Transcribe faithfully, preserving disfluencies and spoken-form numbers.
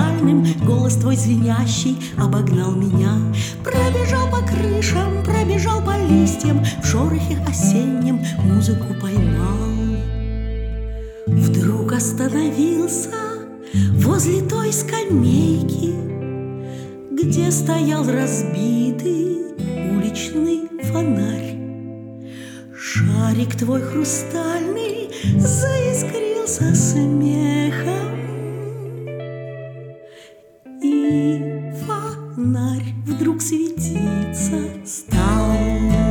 хрустальным, голос твой звенящий обогнал меня. Пробежал по крышам, пробежал по листьям, в шорохе осеннем музыку поймал. Вдруг остановился возле той скамейки, где стоял разбитый уличный фонарь. Шарик твой хрустальный заискрился смехом, и фонарь вдруг светиться стал.